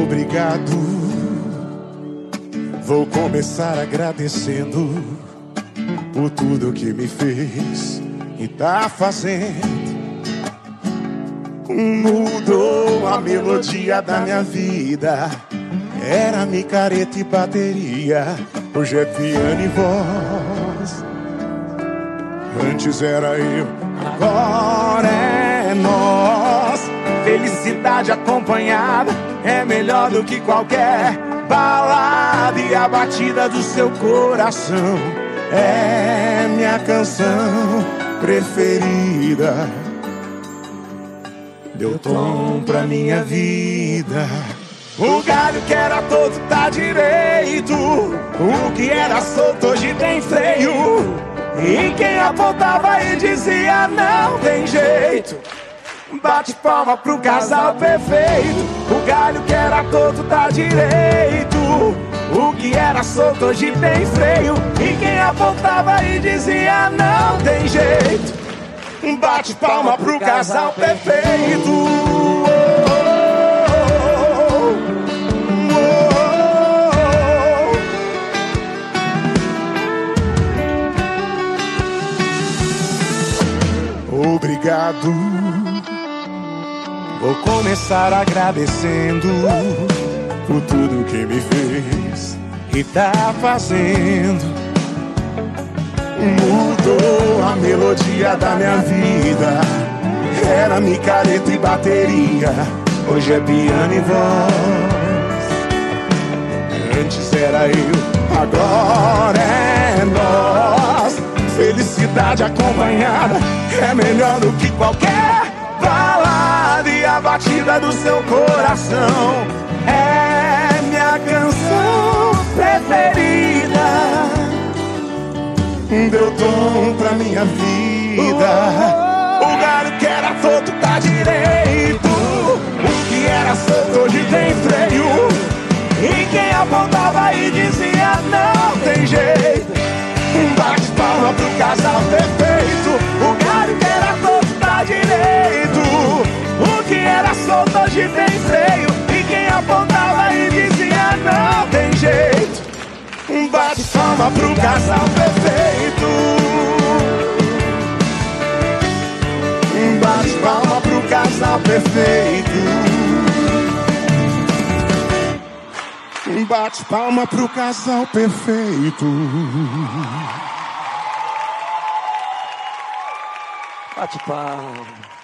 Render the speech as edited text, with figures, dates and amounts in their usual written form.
Obrigado. Vou começar agradecendo por tudo que me fez e tá fazendo. Mudou a melodia da minha vida. Era micareta e bateria, hoje é piano e voz. Antes era eu, agora é nós. Felicidade acompanhada é melhor do que qualquer balada. E a batida do seu coração é minha canção preferida. Deu tom pra minha vida. O galho que era todo tá direito. O que era solto hoje tem freio. E quem apontava e dizia não tem jeito. Bate palma pro casal perfeito. O galho que era todo tá direito. O que era solto hoje tem freio. E quem apontava e dizia não tem jeito. Bate palma pro casal perfeito. Obrigado. Vou começar agradecendo por tudo que me fez e tá fazendo. Mudou a melodia da minha vida. Era micareta e bateria, hoje é piano e voz. Antes era eu, agora é nós. Felicidade acompanhada é melhor do que qualquer balada. E a batida do seu coração é minha canção preferida. Deu tom pra minha vida. O galho que era solto tá direito. O que era solto hoje tem freio. E quem apontava e dizia não tem jeito. Bate palma pro casal perfeito. O galho que era solto tá direito. O que era solto hoje tem freio. E quem apontava e dizia não tem jeito. Bate palma pro casal perfeito. Bate palma pro casal perfeito. Bate palma pro casal perfeito. Bate palma.